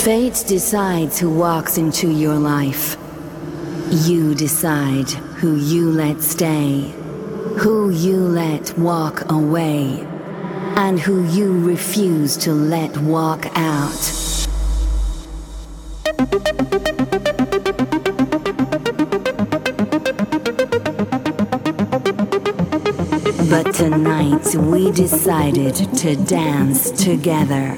Fate decides who walks into your life. You decide who you let stay, who you let walk away, and who you refuse to let walk out. But tonight we decided to dance together.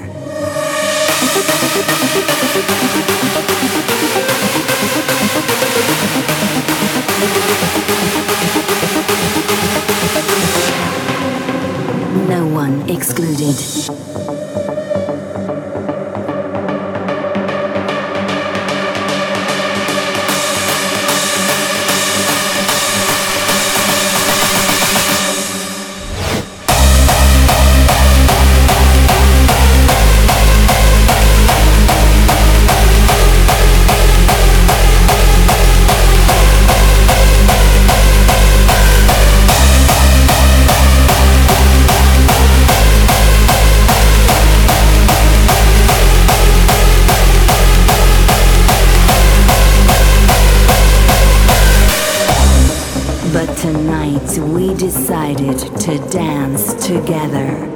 No one excluded. But tonight we decided to dance together.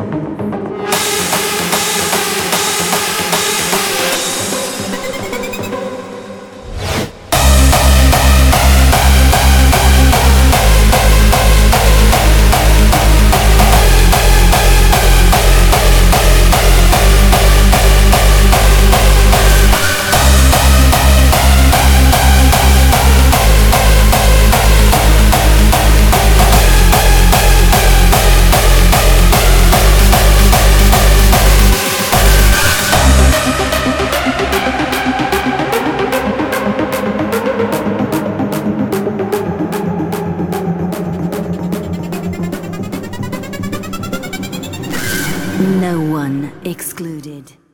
No one excluded.